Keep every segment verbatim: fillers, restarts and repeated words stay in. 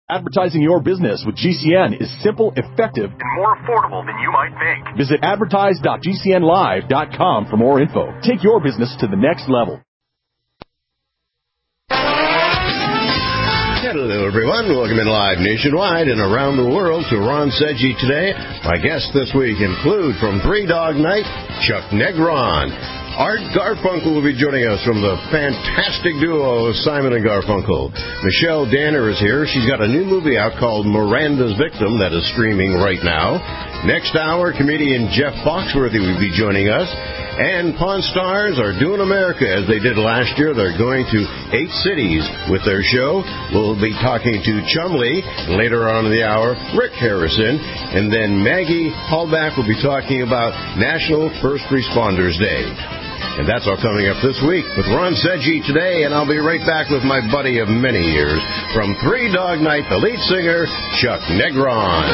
Advertising your business with G C N is simple, effective, and more affordable than you might think. Visit advertise dot g c n live dot com for more info. Take your business to the next level. Hello, everyone. Welcome in live nationwide and around the world to Ron Seggi Today. My guests this week include from Three Dog Night, Chuck Negron. Art Garfunkel will be joining us from the fantastic duo of Simon and Garfunkel. Michelle Danner is here. She's got a new movie out called Miranda's Victim that is streaming right now. Next hour, comedian Jeff Foxworthy will be joining us. And Pawn Stars are doing America as they did last year. They're going to eight cities with their show. We'll be talking to Chumley. Later on in the hour, Rick Harrison. And then Maggie Hallback will be talking about National First Responders Day. And that's all coming up this week with Ron Seggi Today, and I'll be right back with my buddy of many years from Three Dog Night, the lead singer, Chuck Negron.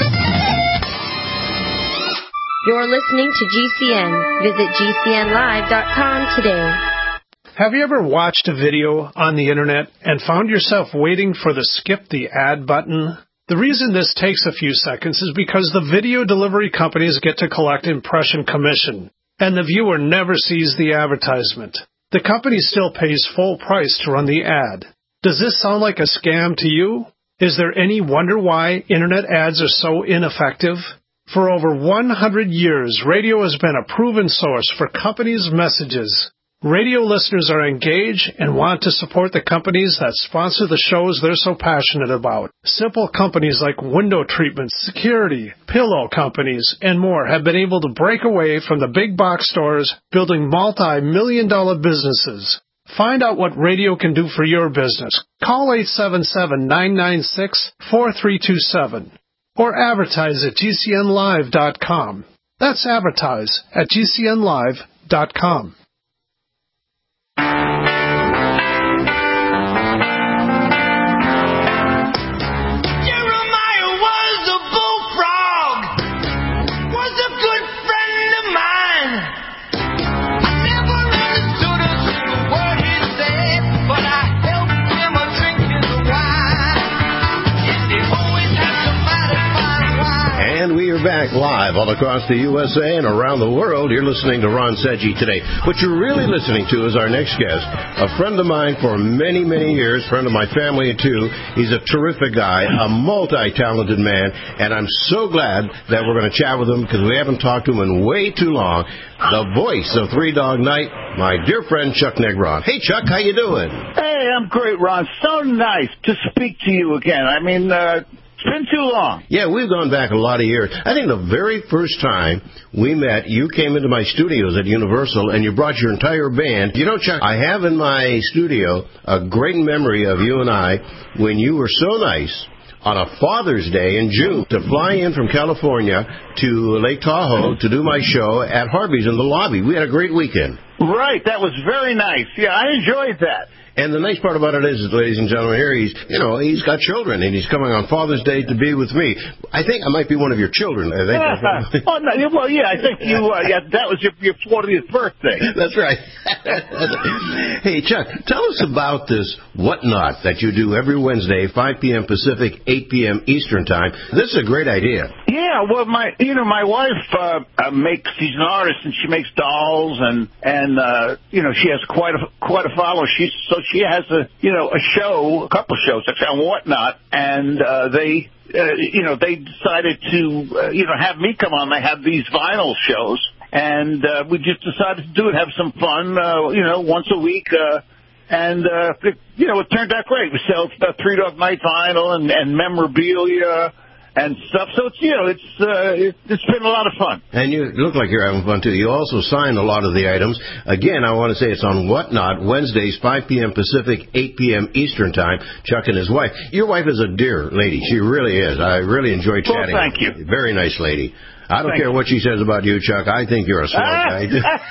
You're listening to G C N. Visit G C N live dot com today. Have you ever watched a video on the internet and found yourself waiting for the skip the ad button? The reason this takes a few seconds is because the video delivery companies get to collect impression commission, and the viewer never sees the advertisement. The company still pays full price to run the ad. Does this sound like a scam to you? Is there any wonder why internet ads are so ineffective? For over one hundred years, radio has been a proven source for companies' messages. Radio listeners are engaged and want to support the companies that sponsor the shows they're so passionate about. Simple companies like window treatments, security, pillow companies, and more have been able to break away from the big box stores, building multi-million dollar businesses. Find out what radio can do for your business. Call eight seven seven, nine nine six, four three two seven or advertise at G C N live dot com. That's advertise at G C N live dot com. And we are back live all across the U S A and around the world. You're listening to Ron Seggi Today. What you're really listening to is our next guest, a friend of mine for many, many years, friend of my family too. He's a terrific guy, a multi-talented man, and I'm so glad that we're going to chat with him because we haven't talked to him in way too long. The voice of Three Dog Night, my dear friend Chuck Negron. Hey, Chuck, how you doing? Hey, I'm great, Ron. So nice to speak to you again. I mean, uh... it's been too long. Yeah, we've gone back a lot of years. I think the very first time we met, you came into my studios at Universal, and you brought your entire band. You know, Chuck, I have in my studio a great memory of you and I when you were so nice on a Father's Day in June to fly in from California to Lake Tahoe to do my show at Harvey's in the lobby. We had a great weekend. Right, that was very nice. Yeah, I enjoyed that. And the nice part about it is, ladies and gentlemen, here he's, you know, he's got children, and he's coming on Father's Day to be with me. I think I might be one of your children. I think. oh, no, well, yeah, I think you. Uh, yeah, that was your, your fortieth birthday. That's right. Hey, Chuck, tell us about this Whatnot that you do every Wednesday, five p.m. Pacific, eight p.m. Eastern Time. This is a great idea. Yeah, well, my, you know, my wife uh, uh, makes. She's an artist, and she makes dolls, and and uh, you know, she has quite a quite a following. She's so. She has a, you know, a show, a couple of shows, actually, on Whatnot, and uh, they, uh, you know, they decided to, uh, you know, have me come on. They have these vinyl shows, and uh, we just decided to do it, have some fun, uh, you know, once a week, uh, and, uh, it, you know, it turned out great. We sell uh, Three Dog Night vinyl and, and memorabilia and stuff. So it's, you know, it's uh, it, it's been a lot of fun. And you look like you're having fun too. You also signed a lot of the items. Again, I want to say it's on Whatnot Wednesdays, five p.m. Pacific, eight p.m. Eastern Time. Chuck and his wife. Your wife is a dear lady. She really is. I really enjoyed chatting. Well, thank you. Very nice lady. I don't Thank care you. what she says about you, Chuck. I think you're a swell guy.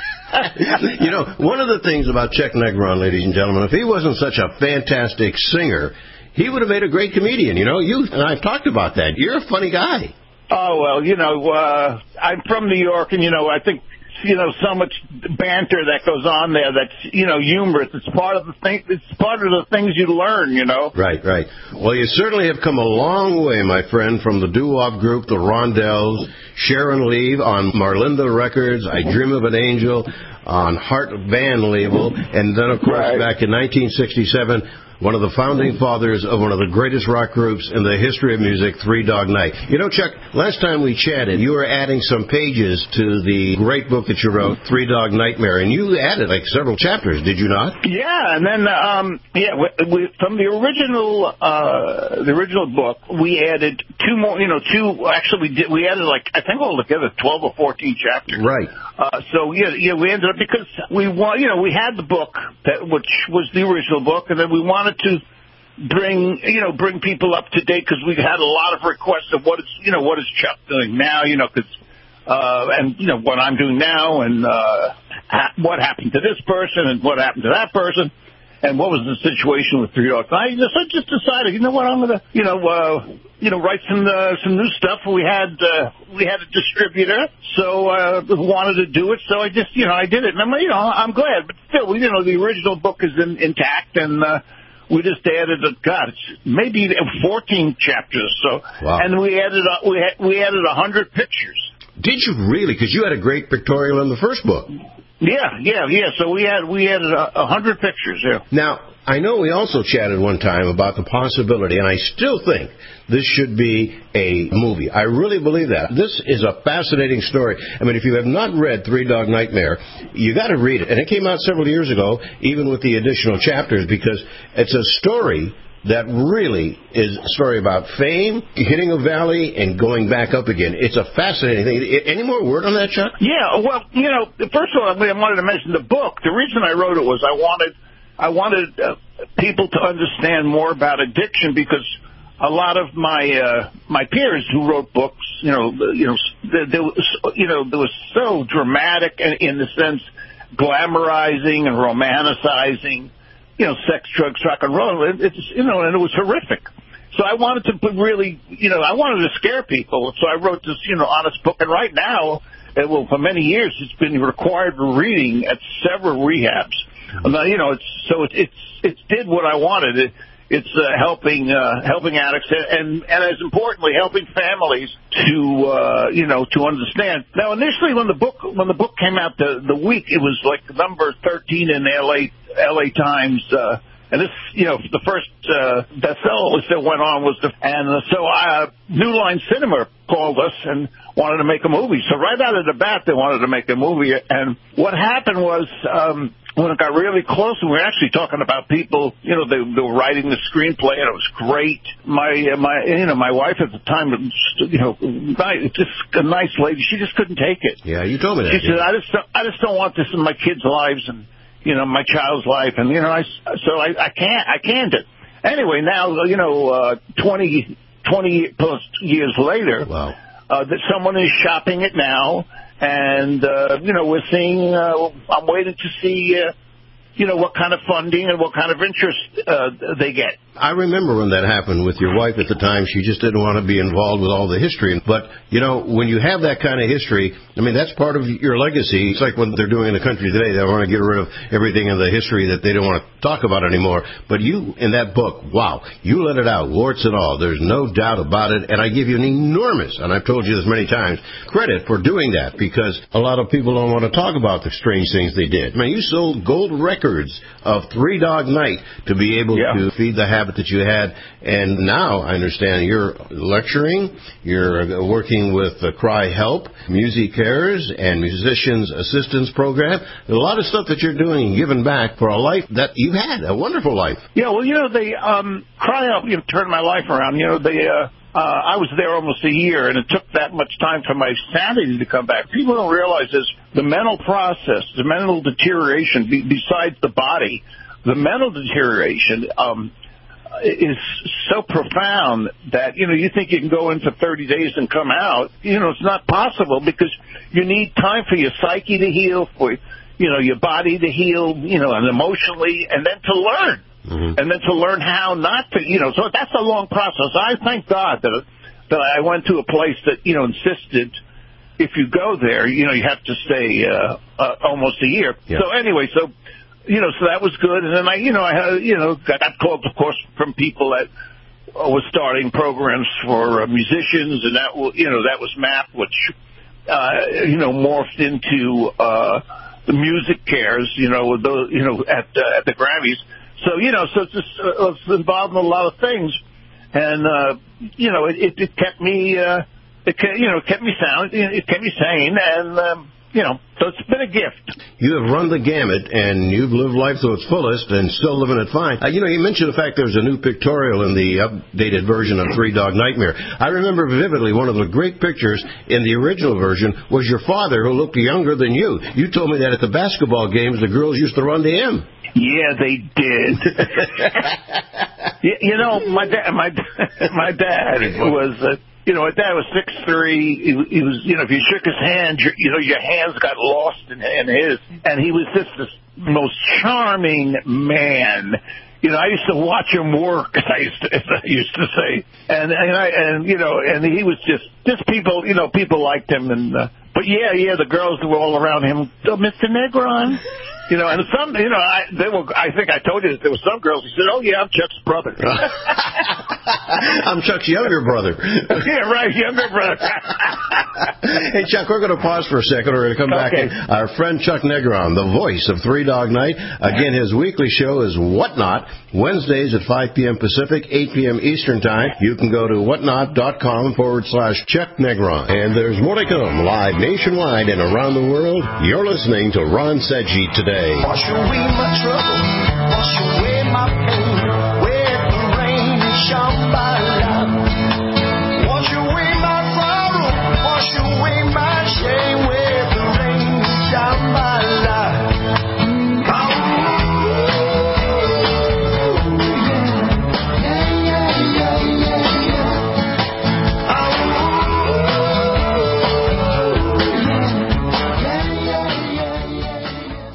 You know, one of the things about Chuck Negron, ladies and gentlemen, if he wasn't such a fantastic singer, he would have made a great comedian. You know, you and I've talked about that. You're a funny guy. Oh, well, you know, uh, I'm from New York, and, you know, I think you know, so much banter that goes on there that's, you know, humorous. It's part of the thing. It's part of the things you learn, you know. Right, right. Well, you certainly have come a long way, my friend, from the doo-wop group, the Rondells, Sharon Leave on Marlinda Records, I Dream of an Angel on Heart Band label, and then, of course, right. back in nineteen sixty-seven, one of the founding fathers of one of the greatest rock groups in the history of music, Three Dog Night. You know, Chuck, last time we chatted, you were adding some pages to the great book that you wrote, Three Dog Nightmare, and you added like several chapters, did you not? Yeah, and then, um, yeah, we, we, from the original, uh, the original book, we added two more, you know, two, actually we did, we added like, I think altogether twelve or fourteen chapters. Right. Uh, so, yeah, yeah, we ended up, because we want, you know, we had the book, that which was the original book, and then we wanted to bring, you know, bring people up to date, because we had a lot of requests of what is, you know, what is Chuck doing now, you know, because, uh, and, you know, what I'm doing now, and, uh, ha- what happened to this person, and what happened to that person, and what was the situation with Three Dogs. I just, I just decided, you know what, I'm gonna, you know, uh, you know, write some, uh, some new stuff. We had, uh, we had a distributor, so, uh, who wanted to do it, so I just, you know, I did it, and I'm, you know, I'm glad, but still, you know, the original book is in, intact, and, uh, we just added, a, God, it's maybe fourteen chapters. So, wow. And we added, a, we had, we added a hundred pictures. Did you really? Because you had a great pictorial in the first book. Yeah, yeah, yeah. So we had, we added a, a hundred pictures. Yeah. Now, I know we also chatted one time about the possibility, and I still think this should be a movie. I really believe that. This is a fascinating story. I mean, if you have not read Three Dog Nightmare, you got to read it. And it came out several years ago, even with the additional chapters, because it's a story that really is a story about fame, hitting a valley, and going back up again. It's a fascinating thing. Any more word on that, Chuck? Yeah, well, you know, first of all, I wanted to mention the book. The reason I wrote it was I wanted I wanted uh, people to understand more about addiction, because a lot of my uh, my peers who wrote books, you know, you know, there, there was, you know, there was so dramatic in, in the sense, glamorizing and romanticizing, you know, sex, drugs, rock and roll. It, it's, you know, and it was horrific. So I wanted to put really, you know, I wanted to scare people. So I wrote this, you know, honest book. And right now, it, well, for many years, it's been required reading at several rehabs. And, you know, it's so it, it's it's did what I wanted. It, it's uh, helping uh, helping addicts, and and as importantly, helping families to uh, you know to understand. Now, initially, when the book when the book came out, the the week it was like number thirteen in the L A L A Times. Uh, And this, you know, the first uh, bestseller list that went on was the, and uh, so uh, New Line Cinema called us and wanted to make a movie. So right out of the bat, they wanted to make a movie. And what happened was, um, when it got really close, and we were actually talking about people, you know, they, they were writing the screenplay, and it was great. My, uh, my, you know, my wife at the time, you know, just a nice lady. She just couldn't take it. Yeah, you told me that. She said, "I just, don't, I just don't want this in my kids' lives." And you know, my child's life, and, you know, I, so I, I can't, I can't do it. Anyway, now, you know, uh, twenty, twenty plus years later, wow. uh, that someone is shopping it now, and, uh, you know, we're seeing, uh, I'm waiting to see, uh, you know, what kind of funding and what kind of interest uh, they get. I remember when that happened with your wife at the time. She just didn't want to be involved with all the history. But, you know, when you have that kind of history, I mean, that's part of your legacy. It's like what they're doing in the country today. They want to get rid of everything in the history that they don't want to talk about anymore. But you, in that book, wow, you let it out, warts and all. There's no doubt about it. And I give you an enormous, and I've told you this many times, credit for doing that, because a lot of people don't want to talk about the strange things they did. I mean, you sold gold records of Three Dog Night to be able yeah. to feed the habit that you had. And now I understand you're lecturing, you're working with the Cry Help, Music Cares, and Musicians Assistance Program. There's a lot of stuff that you're doing and giving back for a life that you had, a wonderful life. Yeah, well, you know, they um, Cry Help, you know, turned my life around. You know, they, uh, uh, I was there almost a year, and it took that much time for my sanity to come back. People don't realize this. The mental process, the mental deterioration, be, besides the body, the mental deterioration um, is so profound that, you know, you think you can go in for thirty days and come out. You know, it's not possible, because you need time for your psyche to heal, for, you know, your body to heal, you know, and emotionally, and then to learn. Mm-hmm. And then to learn how not to, you know, so that's a long process. I thank God that that I went to a place that, you know, insisted if you go there, you know, you have to stay uh, uh, almost a year. Yeah. So anyway, so, you know, so that was good. And then I, you know, I had, you know, got calls, of course, from people that was starting programs for uh, musicians, and that, you know, that was M A P, which, uh, you know, morphed into uh, the Music Cares, you know, with those, you know, at uh, at the Grammys. So, you know, so it's just uh, it's involved in a lot of things, and uh, you know, it, it, it kept me, uh, it kept, you know, it kept me sound, it kept me sane, and um, you know, so it's been a gift. You have run the gamut, and you've lived life to its fullest and still living it fine. Uh, you know, you mentioned the fact there's a new pictorial in the updated version of Three Dog Nightmare. I remember vividly one of the great pictures in the original version was your father, who looked younger than you. You told me that at the basketball games, the girls used to run to him. Yeah, they did. you, you know, my dad, my my dad was. Uh, You know, my dad was six three. He, he was, you know, if you shook his hand, your, you know, your hands got lost in, in his. And he was just the most charming man. You know, I used to watch him work, as I used to, as I used to say. And, and I, and, you know, and he was just, just people, you know, people liked him. And, uh, but yeah, yeah, the girls were all around him. Oh, Mister Negron. You know, and some, you know, I, they were, I think I told you that there were some girls who said, oh, yeah, I'm Chuck's brother. I'm Chuck's younger brother. Yeah, right, younger brother. Hey, Chuck, we're going to pause for a second. We're going to come Okay. back. In. Our friend Chuck Negron, the voice of Three Dog Night. Again, his weekly show is Whatnot, Wednesdays at five p.m. Pacific, eight p.m. Eastern Time. You can go to whatnot.com forward slash Chuck Negron. And there's more to come live nationwide and around the world. You're listening to Ron Sedgy Today. Wash away my trouble, wash away my pain, with the rain and Shambhala. Wash away my sorrow, wash away my shame, with the rain and Shambhala. Oh, yeah, yeah, yeah, yeah, yeah. Oh, yeah, yeah, yeah, yeah, yeah.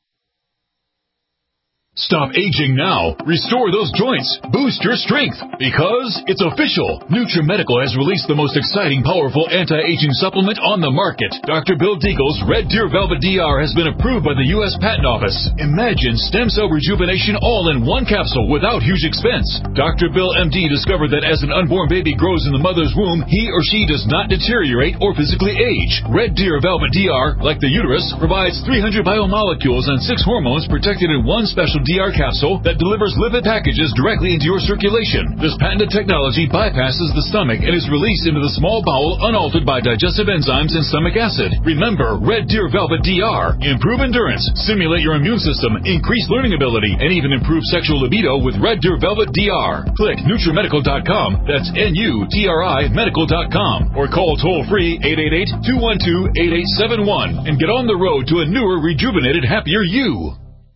Stop aging now. Restore those joints. Boost your strength. Because it's official. NutriMedical has released the most exciting, powerful anti-aging supplement on the market. Doctor Bill Deagle's Red Deer Velvet D R has been approved by the U S Patent Office. Imagine stem cell rejuvenation all in one capsule without huge expense. Doctor Bill M D discovered that as an unborn baby grows in the mother's womb, he or she does not deteriorate or physically age. Red Deer Velvet D R, like the uterus, provides three hundred biomolecules and six hormones protected in one special D R capsule that delivers lipid packages directly into your circulation. This patented technology bypasses the stomach and is released into the small bowel unaltered by digestive enzymes and stomach acid. Remember, Red Deer Velvet D R. Improve endurance, stimulate your immune system, increase learning ability, and even improve sexual libido with Red Deer Velvet D R. Click NutriMedical dot com. That's N U T R I medical dot com. Or call toll-free eight eight eight, two one two, eight eight seven one and get on the road to a newer, rejuvenated, happier you.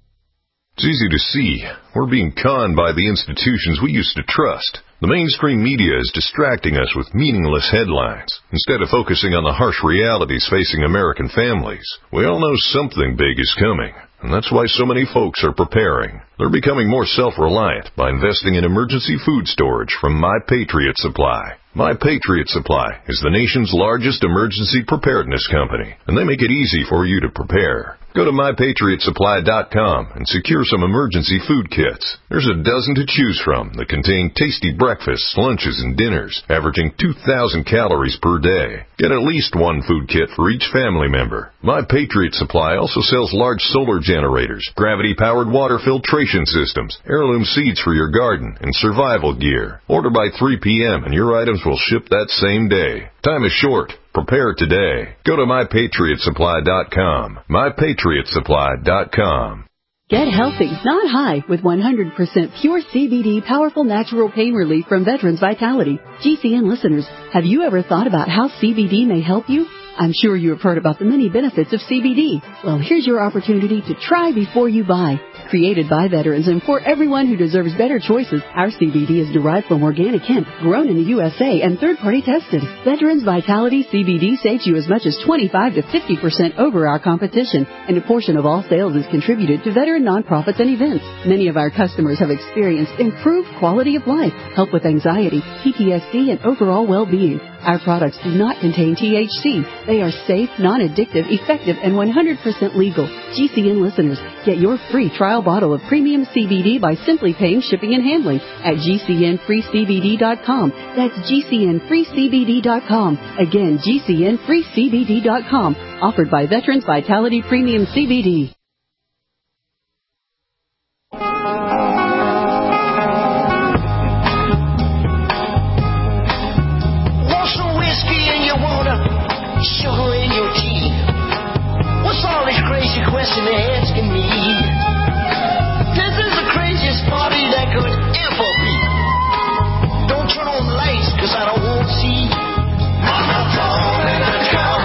It's easy to see. We're being conned by the institutions we used to trust. The mainstream media is distracting us with meaningless headlines, instead of focusing on the harsh realities facing American families. We all know something big is coming, and that's why so many folks are preparing. They're becoming more self-reliant by investing in emergency food storage from My Patriot Supply. My Patriot Supply is the nation's largest emergency preparedness company, and they make it easy for you to prepare. Go to my patriot supply dot com and secure some emergency food kits. There's a dozen to choose from that contain tasty breakfasts, lunches, and dinners, averaging two thousand calories per day. Get at least one food kit for each family member. My Patriot Supply also sells large solar generators, gravity-powered water filtration systems, heirloom seeds for your garden, and survival gear. Order by three p.m. and your items will ship that same day. Time is short. Prepare today. Go to my patriot supply dot com. my patriot supply dot com. Get healthy, not high, with one hundred percent pure C B D powerful natural pain relief from Veterans Vitality. G C N listeners, have you ever thought about how C B D may help you? I'm sure you have heard about the many benefits of C B D. Well, here's your opportunity to try before you buy. Created by veterans and for everyone who deserves better choices, our C B D is derived from organic hemp, grown in the U S A and third-party tested. Veterans Vitality C B D saves you as much as twenty-five to fifty percent over our competition, and a portion of all sales is contributed to veteran nonprofits and events. Many of our customers have experienced improved quality of life, help with anxiety, P T S D, and overall well-being. Our products do not contain T H C. They are safe, non-addictive, effective, and one hundred percent legal. G C N listeners, get your free trial bottle of premium C B D by simply paying shipping and handling at G C N free C B D dot com. That's G C N free C B D dot com. Again, G C N free C B D dot com. Offered by Veterans Vitality Premium C B D. Sugar in your tea. What's all this crazy question they're asking me? This is the craziest party that could ever be. Don't turn on the lights, cause I don't want to see. Mama told me to come.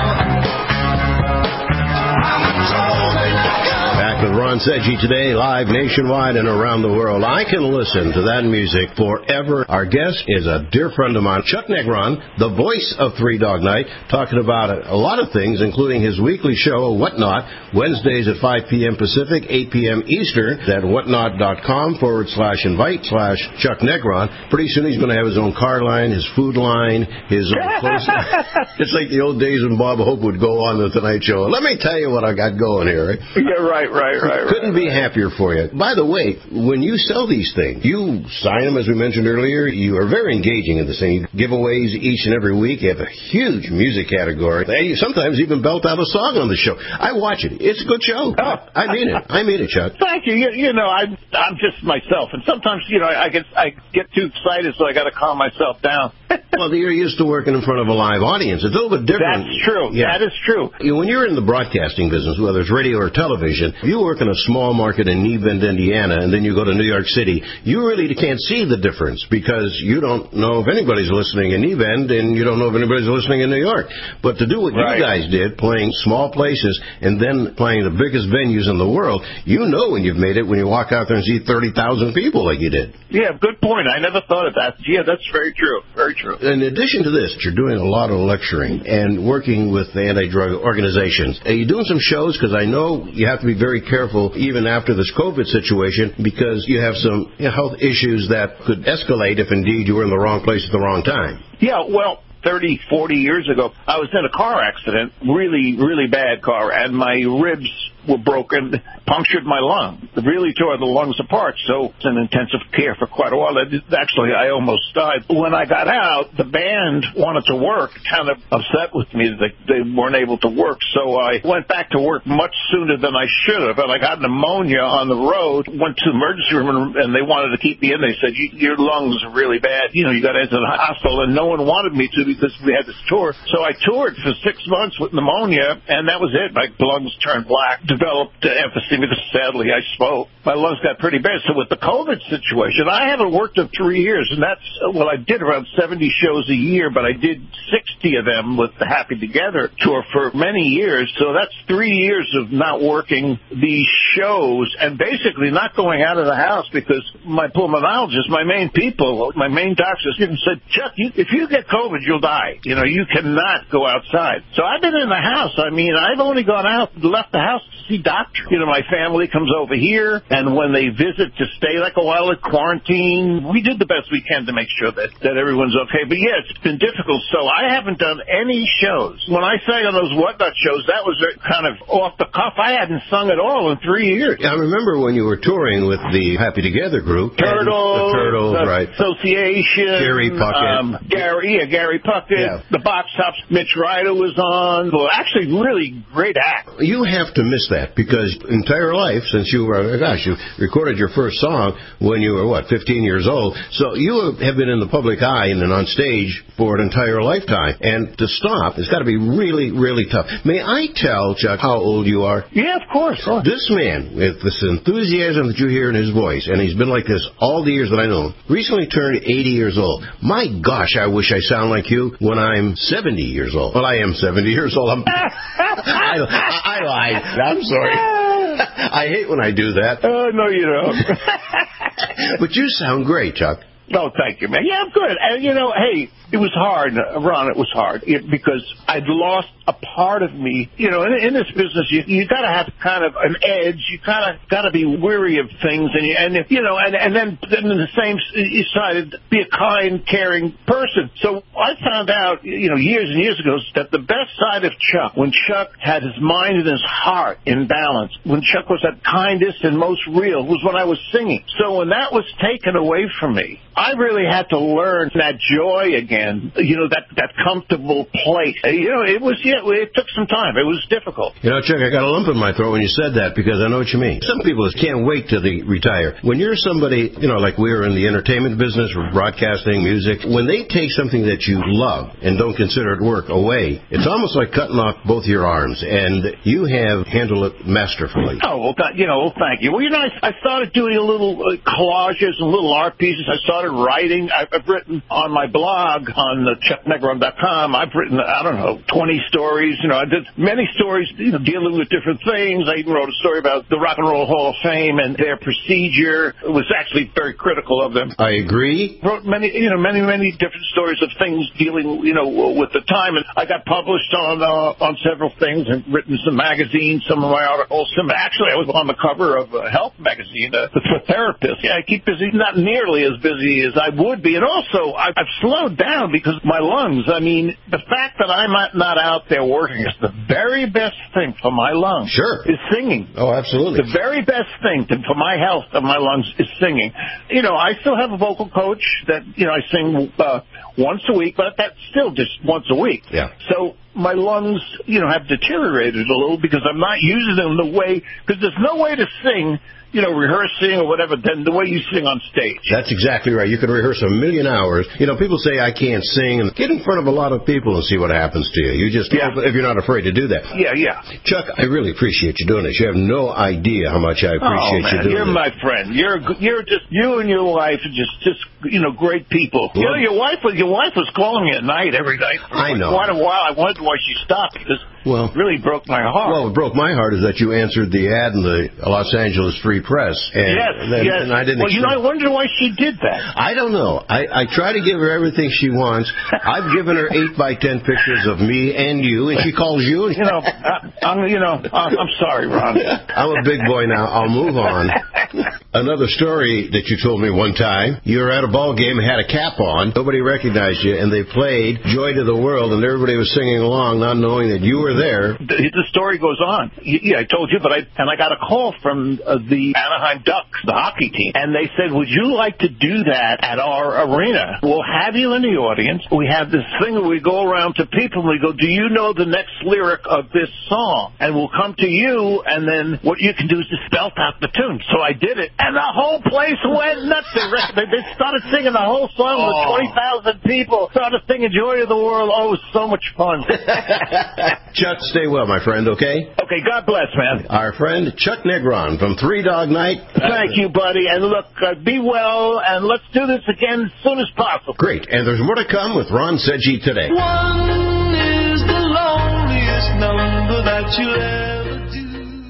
Mama told me to come. Back with Ron Seggi today, live nationwide and around the world. I can listen to that music forever. Our guest is a dear friend of mine, Chuck Negron, the voice of Three Dog Night, talking about a lot of things, including his weekly show, Whatnot, Wednesdays at five p.m. Pacific, eight p.m. Eastern, at whatnot.com forward slash invite slash Chuck Negron. Pretty soon he's going to have his own car line, his food line, his own clothes line. It's like the old days when Bob Hope would go on the Tonight Show. Let me tell you what I got going here. Yeah, right, right, right. Couldn't be happier for you. By the way, when you sell these things, you sign them, as we mentioned earlier. You are very engaging in this thing. You give giveaways each and every week. You have a huge music category. You sometimes even belt out a song on the show. I watch it. It's a good show. Oh. I mean it. I mean it, Chuck. Thank you. You, you know, I, I'm just myself, and sometimes, you know, I get I get too excited, so I got to calm myself down. Well, you're used to working in front of a live audience. It's a little bit different. That's true. Yeah. That is true. You know, when you're in the broadcasting business, whether it's radio or television, you work in a small market in New Bend, Indiana, and then you go to New York City, you really can't see the difference because you don't know if anybody's listening in New Bend and you don't know if anybody's listening in New York. But to do what right. you guys did, playing small places and then playing the biggest venues in the world, you know when you've made it when you walk out there and see thirty thousand people like you did. Yeah, good point. I never thought of that. Yeah, that's very true. Very true. In addition to this, you're doing a lot of lecturing and working with the anti-drug organizations. Are you doing some shows? Because I know you have to be very careful even after this COVID situation because you have some you know, health issues that could escalate if indeed you were in the wrong place at the wrong time. Yeah, well, thirty, forty years ago, I was in a car accident, really, really bad car, and my ribs were broken, punctured my lung, really tore the lungs apart. So it's in intensive care for quite a while. Actually, I almost died. When I got out, the band wanted to work, kind of upset with me that they weren't able to work. So I went back to work much sooner than I should have. And I got pneumonia on the road, went to the emergency room, and they wanted to keep me in. They said, your lungs are really bad. You know, you got into the hospital. And no one wanted me to because we had this tour. So I toured for six months with pneumonia, and that was it. My lungs turned black. Developed uh, emphysema because sadly I spoke. My lungs got pretty bad. So with the COVID situation, I haven't worked in three years, and that's, well, I did around seventy shows a year, but I did sixty of them with the Happy Together tour for many years. So that's three years of not working these shows and basically not going out of the house because my pulmonologist, my main people, my main doctors said, Chuck, you, if you get COVID, you'll die. You know, you cannot go outside. So I've been in the house. I mean, I've only gone out, left the house to see doctors. You know, my family comes over here, and when they visit to stay like a while at quarantine, we did the best we can to make sure that, that everyone's okay. But, yeah, it's been difficult. So I haven't done any shows. When I sang on those Whatnot shows, that was kind of off the cuff. I hadn't sung at all in three years. I remember when you were touring with the Happy Together group. Turtles. The Turtles, the right. Association. Gary Puckett. Um, Gary, yeah, Gary Puckett. Yeah. The Box Tops. Mitch Ryder was on. Well, actually, really great act. You have to miss that because entire life since you were, gosh, you recorded your first song when you were, what, fifteen years old. So you have been in the public eye and on stage for an entire lifetime. And to stop, it's got to be really, really tough. May I tell, Chuck, how old you are? Yeah, of course. Sure. This man, with this enthusiasm that you hear in his voice, and he's been like this all the years that I know him, recently turned eighty years old. My gosh, I wish I sound like you when I'm seventy years old. Well, I am seventy years old. I'm, I, I, I lied. I'm sorry. I hate when I do that. Oh, uh, no, you don't. But you sound great, Chuck. Oh, thank you, man. Yeah, I'm good. And, you know, hey, it was hard, Ron, it was hard it, because I'd lost a part of me. You know, in, in this business, you you got to have kind of an edge. You kind of got to be weary of things. And, you, and you know, and, and then, then in the same side, be a kind, caring person. So I found out, you know, years and years ago that the best side of Chuck, when Chuck had his mind and his heart in balance, when Chuck was at kindest and most real, was when I was singing. So when that was taken away from me, I really had to learn that joy again, you know, that, that comfortable place. You know, it was, yeah, it took some time. It was difficult. You know, Chuck, I got a lump in my throat when you said that because I know what you mean. Some people can't wait till they retire. When you're somebody, you know, like we're in the entertainment business, we're broadcasting, music, when they take something that you love and don't consider it work away, it's almost like cutting off both your arms, and you have handled it masterfully. Oh, well, you know, well, thank you. Well, you know, I, I started doing a little uh, collages and little art pieces. I started writing. I've, I've written on my blog on uh, chuck negron dot com. I've written, I don't know, twenty stories. You know, I did many stories, you know, dealing with different things. I even wrote a story about the Rock and Roll Hall of Fame and their procedure. It was actually very critical of them. I agree. Wrote many, you know, many, many different stories of things dealing, you know, with the time. And I got published on uh, on several things and written some magazines, some of my articles. Some, actually, I was on the cover of a health magazine uh, for therapists. Yeah, I keep busy, not nearly as busy as I would be. And also, I've, I've slowed down because my lungs, I mean, the fact that I'm not out there working is the very best thing for my lungs. Sure. Is singing. Oh, absolutely. The very best thing to, for my health of my lungs is singing. You know, I still have a vocal coach that, you know, I sing uh, once a week, but that's still just once a week. Yeah. So my lungs, you know, have deteriorated a little because I'm not using them the way, because there's no way to sing, you know, rehearsing or whatever, than the way you sing on stage. That's exactly right. You can rehearse a million hours. You know, people say, I can't sing. And get in front of a lot of people and see what happens to you. You just, yeah. if you're not afraid to do that. Yeah, yeah. Chuck, I really appreciate you doing this. You have no idea how much I appreciate oh, man, you doing you're this. my friend. You're you're just, you and your wife are just, just you know, great people. Well, you know, your wife, your wife was calling me at night every night. I know. For quite a while. I wondered why she stopped because well, it really broke my heart. Well, what broke my heart is that you answered the ad in the Los Angeles Free Press. And yes, then, yes. And I didn't well, you know, I wonder why she did that. I don't know. I, I try to give her everything she wants. I've given her eight by ten pictures of me and you, and she calls you. You know, I, I'm, you know, I'm sorry, Ron. I'm a big boy now. I'll move on. Another story that you told me one time, you were at a ball game and had a cap on. Nobody recognized you, and they played Joy to the World, and everybody was singing along, not knowing that you were there. The, the story goes on. Yeah, I told you, but I and I got a call from uh, the Anaheim Ducks, the hockey team, and they said, would you like to do that at our arena? We'll have you in the audience. We have this thing where we go around to people and we go, do you know the next lyric of this song? And we'll come to you, and then what you can do is just spell out the tune. So I did it, and the whole place went nuts. They, they started singing the whole song with oh. twenty thousand people. Started singing Joy to the World. Oh, it was so much fun. Chuck, stay well, my friend, okay? Okay, God bless, man. Our friend Chuck Negron from Three Dog Night. Thank you, buddy. And look, uh, be well, and let's do this again as soon as possible. Great. And there's more to come with Ron Seggi today. One is the loneliest number that you'll ever do.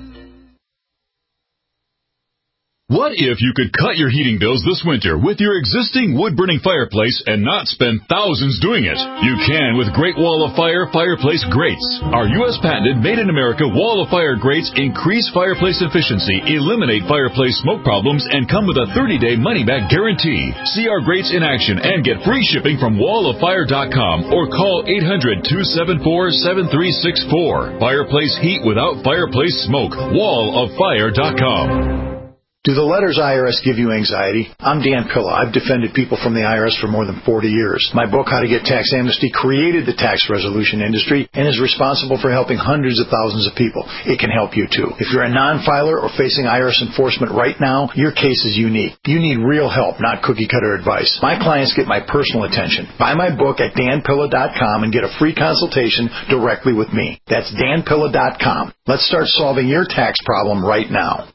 What if you could cut your heating bills this winter with your existing wood-burning fireplace and not spend thousands doing it? You can with Great Wall of Fire Fireplace Grates. Our U S patented made-in-America Wall of Fire grates increase fireplace efficiency, eliminate fireplace smoke problems, and come with a thirty-day money-back guarantee. See our grates in action and get free shipping from wall of fire dot com or call eight hundred, two seven four, seven three six four. Fireplace heat without fireplace smoke. wall of fire dot com. Do the letters I R S give you anxiety? I'm Dan Pilla. I've defended people from the I R S for more than forty years. My book, How to Get Tax Amnesty, created the tax resolution industry and is responsible for helping hundreds of thousands of people. It can help you, too. If you're a non-filer or facing I R S enforcement right now, your case is unique. You need real help, not cookie-cutter advice. My clients get my personal attention. Buy my book at dan pilla dot com and get a free consultation directly with me. That's dan pilla dot com. Let's start solving your tax problem right now.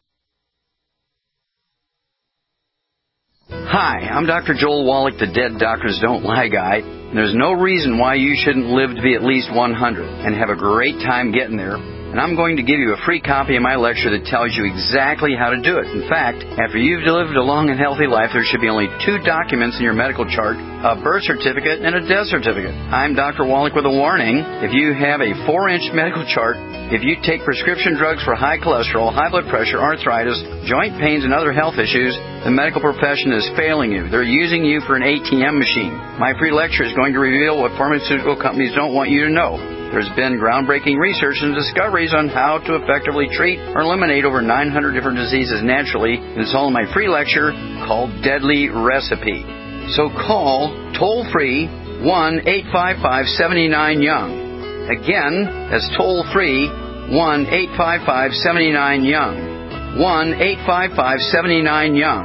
Hi, I'm Doctor Joel Wallach, the Dead Doctors Don't Lie guy. There's no reason why you shouldn't live to be at least one hundred and have a great time getting there and I'm going to give you a free copy of my lecture that tells you exactly how to do it. In fact, after you've lived a long and healthy life, there should be only two documents in your medical chart, a birth certificate and a death certificate. I'm Doctor Wallach with a warning. If you have a four-inch medical chart, if you take prescription drugs for high cholesterol, high blood pressure, arthritis, joint pains, and other health issues, the medical profession is failing you. They're using you for an A T M machine. My free lecture is going to reveal what pharmaceutical companies don't want you to know. There's been groundbreaking research and discoveries on how to effectively treat or eliminate over nine hundred different diseases naturally, and it's all in my free lecture called Deadly Recipe. So call toll-free one eight five five, seven nine, young. Again, that's toll-free one eight five five, seven nine, young. one eight five five, seven nine, young.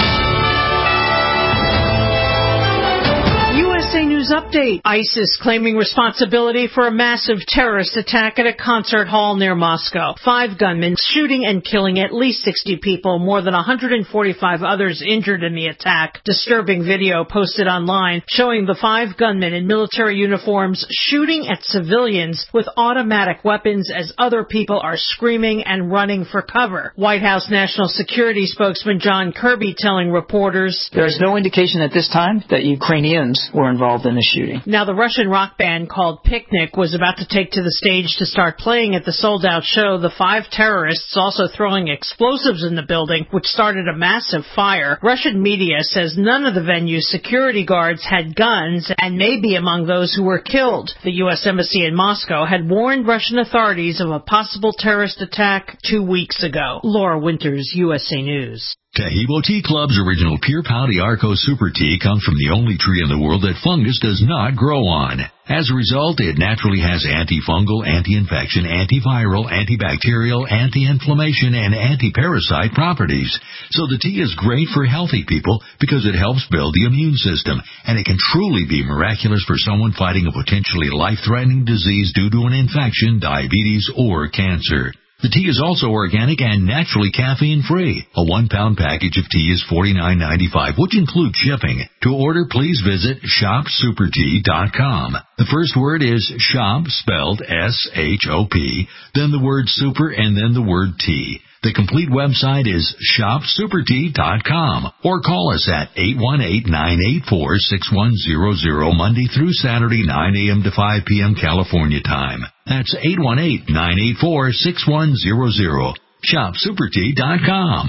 U S A News Update. ISIS claiming responsibility for a massive terrorist attack at a concert hall near Moscow. Five gunmen shooting and killing at least sixty people, more than one hundred forty-five others injured in the attack. Disturbing video posted online showing the five gunmen in military uniforms shooting at civilians with automatic weapons as other people are screaming and running for cover. White House National Security spokesman John Kirby telling reporters, "There is no indication at this time that Ukrainians were involved in the shooting." Now, the Russian rock band called Picnic was about to take to the stage to start playing at the sold-out show. The five terrorists also throwing explosives in the building, which started a massive fire. Russian media says none of the venue's security guards had guns and may be among those who were killed. The U S Embassy in Moscow had warned Russian authorities of a possible terrorist attack two weeks ago. Laura Winters, U S A News. Tahibo Tea Club's original Pure Pouty Arco Super Tea comes from the only tree in the world that fungus does not grow on. As a result, it naturally has antifungal, anti-infection, antiviral, antibacterial, anti-inflammation, and anti-parasite properties. So the tea is great for healthy people because it helps build the immune system, and it can truly be miraculous for someone fighting a potentially life-threatening disease due to an infection, diabetes, or cancer. The tea is also organic and naturally caffeine-free. A one-pound package of tea is forty-nine ninety-five, which includes shipping. To order, please visit shop super tea dot com. The first word is shop, spelled S H O P, then the word super, and then the word tea. The complete website is shop super tea dot com, or call us at eight one eight, nine eight four, six one zero zero Monday through Saturday, nine a.m. to five p.m. California time. That's eight one eight, nine eight four, six one zero zero. shop super tea dot com.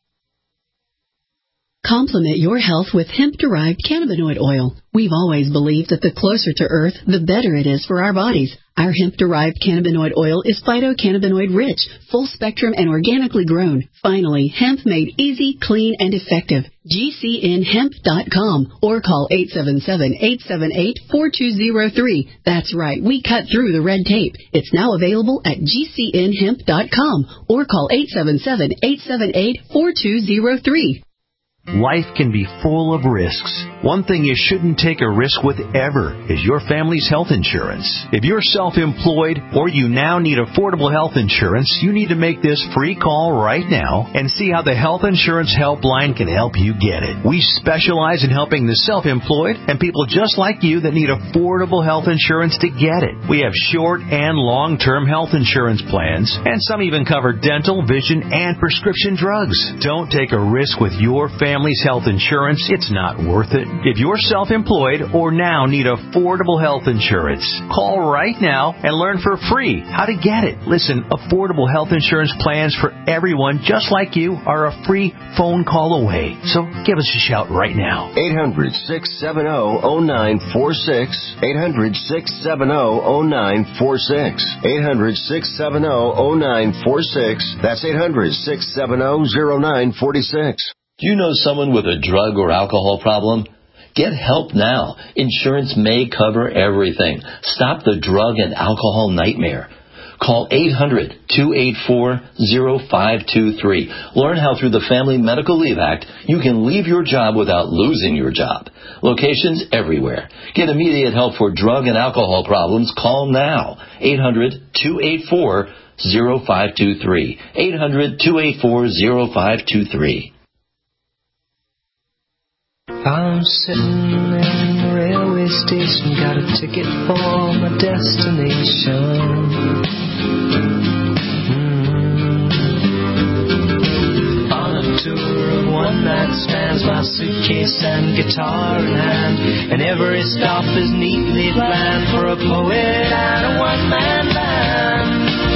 Complement your health with hemp-derived cannabinoid oil. We've always believed that the closer to Earth, the better it is for our bodies. Our hemp-derived cannabinoid oil is phytocannabinoid-rich, full-spectrum, and organically grown. Finally, hemp made easy, clean, and effective. G C N hemp dot com or call eight seven seven, eight seven eight, four two zero three. That's right, we cut through the red tape. It's now available at G C N hemp dot com or call eight seven seven, eight seven eight, four two zero three. Life can be full of risks. One thing you shouldn't take a risk with ever is your family's health insurance. If you're self-employed or you now need affordable health insurance, you need to make this free call right now and see how the Health Insurance Helpline can help you get it. We specialize in helping the self-employed and people just like you that need affordable health insurance to get it. We have short and long-term health insurance plans, and some even cover dental, vision, and prescription drugs. Don't take a risk with your family. Family's health insurance, it's not worth it. If you're self-employed or now need affordable health insurance, call right now and learn for free how to get it. Listen, affordable health insurance plans for everyone just like you are a free phone call away. So give us a shout right now. eight hundred, six seven zero, zero nine four six. eight hundred, six seven zero, zero nine four six. eight hundred, six seven zero, zero nine four six. That's eight hundred, six seven zero, zero nine four six. Do you know someone with a drug or alcohol problem? Get help now. Insurance may cover everything. Stop the drug and alcohol nightmare. Call eight hundred, two eight four, zero five two three. Learn how through the Family Medical Leave Act you can leave your job without losing your job. Locations everywhere. Get immediate help for drug and alcohol problems. Call now. eight hundred, two eight four, zero five two three. eight hundred, two eight four, zero five two three. I'm sitting in the railway station, got a ticket for my destination. stands my suitcase and guitar in hand, and every stop is neatly planned for a poet and a one-man band.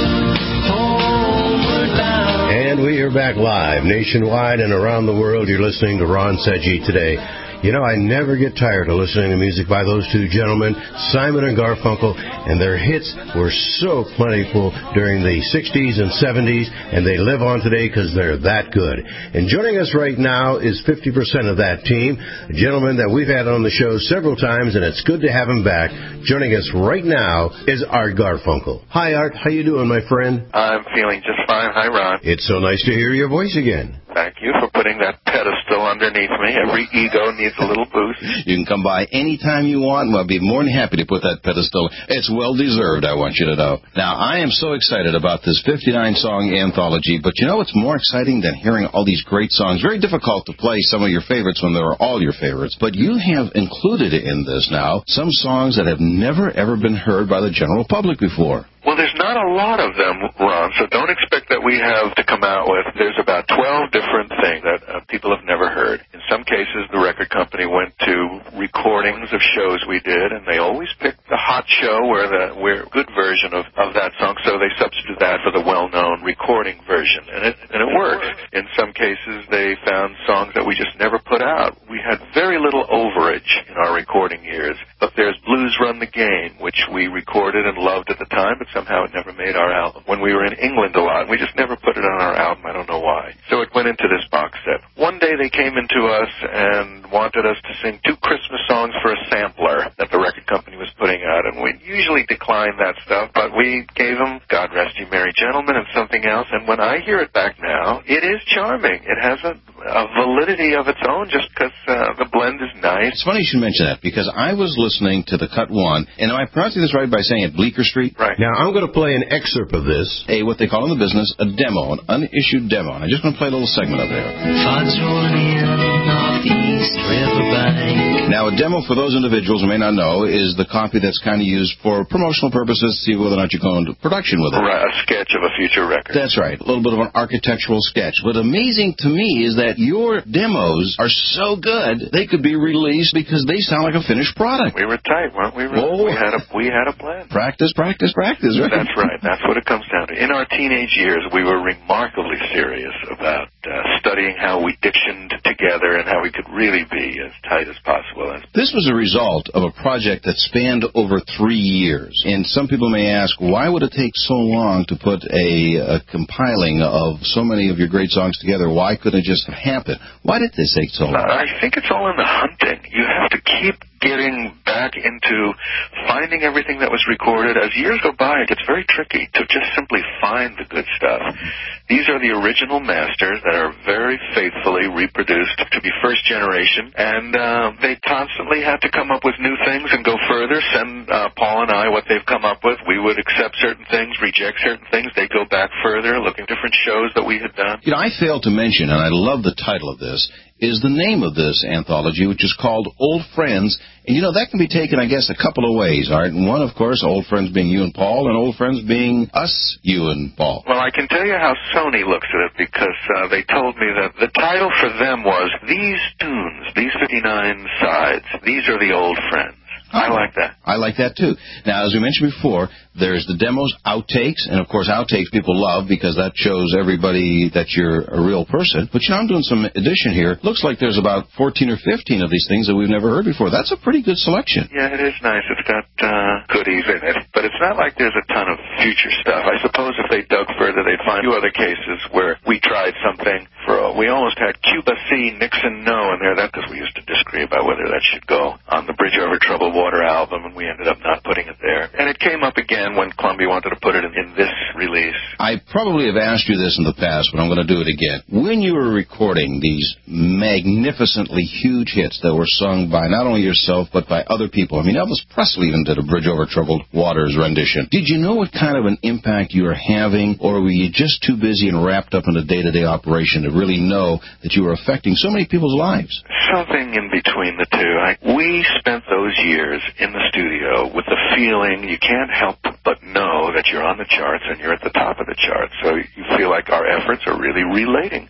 Homeward bound. And we are back live, nationwide and around the world. You're listening to Ron Seggi Today. You know, I never get tired of listening to music by those two gentlemen, Simon and Garfunkel, and their hits were so plentiful during the sixties and seventies, and they live on today because they're that good. And joining us right now is fifty percent of that team, a gentleman that we've had on the show several times, and it's good to have him back. Joining us right now is Art Garfunkel. Hi, Art. How you doing, my friend? I'm feeling just fine. Hi, Ron. It's so nice to hear your voice again. Thank you for putting that pedestal underneath me. Every ego needs a little boost. You can come by anytime you want, and I'll be more than happy to put that pedestal. It's well-deserved, I want you to know. Now, I am so excited about this fifty-nine song anthology, but you know what's more exciting than hearing all these great songs? Very difficult to play some of your favorites when they were all your favorites, but you have included in this now some songs that have never, ever been heard by the general public before. Well, there's not a lot of them, Ron, so don't expect that we have to come out with. There's about twelve different things that uh, people have never heard. In some cases, the record company went to recordings of shows we did, and they always picked the hot show where the where good version of, of that song, so they substituted that for the well-known recording version, and it, and it worked. In some cases, they found songs that we just never put out. We had very little overage in our recording years, but there's Blues Run the Game, which we recorded and loved at the time, but somehow it never made our album. When we were in England a lot, we just never put it on our album. I don't know why. So it went into this box set. One day they came into us and wanted us to sing two Christmas songs for a sampler that the record company was putting out, and we usually declined that stuff, but we gave them God Rest You Merry Gentlemen and something else, and when I hear it back now, it is charming. It has a, a validity of its own just because uh, the blend is nice. It's funny you should mention that, because I was listening to the cut one, and am I pronouncing this right by saying it Bleecker Street? Right. Now, I'm going to play an excerpt of this. A, what they call in the business, a demo, an unissued demo. I'm just going to play a little segment of it. Floods rolling in off the East Riverbank. Now, a demo, for those individuals who may not know, is the copy that's kind of used for promotional purposes to see whether or not you go into production with it. Right, a sketch of a future record. That's right, a little bit of an architectural sketch. What's amazing to me is that your demos are so good, they could be released because they sound like a finished product. We were tight, weren't we? Oh. We had a we had a plan. Practice, practice, practice, right? That's right. That's what it comes down to. In our teenage years, we were remarkably serious about uh, studying how we dictioned together and how we could really be as tight as possible. This was a result of a project that spanned over three years. And some people may ask, why would it take so long to put a, a compiling of so many of your great songs together? Why couldn't it just happen? Why did this take so long? Uh, I think it's all in the hunting. You have to keep getting back into finding everything that was recorded. As years go by, it gets very tricky to just simply find the good stuff. These are the original masters that are very faithfully reproduced to be first generation, and uh, they constantly have to come up with new things and go further, send uh, Paul and I what they've come up with. We would accept certain things, reject certain things. They go back further, look at different shows that we had done. You know, I failed to mention, and I love the title of this, is the name of this anthology, which is called Old Friends. And, you know, that can be taken, I guess, a couple of ways, all right? And one, of course, Old Friends being you and Paul, and Old Friends being us, you and Paul. Well, I can tell you how Sony looks at it, because uh, they told me that the title for them was, these tunes, these fifty-nine sides, these are the old friends. I like that. I like that, too. Now, as we mentioned before, there's the demos, outtakes, and, of course, outtakes people love because that shows everybody that you're a real person. But, you know, I'm doing some addition here. Looks like there's about fourteen or fifteen of these things that we've never heard before. That's a pretty good selection. Yeah, it is nice. It's got uh, goodies in it. But it's not like there's a ton of future stuff. I suppose if they dug further, they'd find a few other cases where we tried something. For we almost had Cuba C, Nixon No in there. That's because we used to disagree about whether that should go on the Bridge Over Troubled Water album, and we ended up not putting it there. And it came up again when Columbia wanted to put it in, in this release. I probably have asked you this in the past, but I'm going to do it again. When you were recording these magnificently huge hits that were sung by not only yourself, but by other people, I mean, Elvis Presley even did a Bridge Over Troubled Waters rendition. Did you know what kind of an impact you were having, or were you just too busy and wrapped up in the day-to-day operation to really know that you were affecting so many people's lives? Something in between the two. I, we spent those years in the studio with the feeling you can't help but know that you're on the charts and you're at the top of the charts. So you feel like our efforts are really relating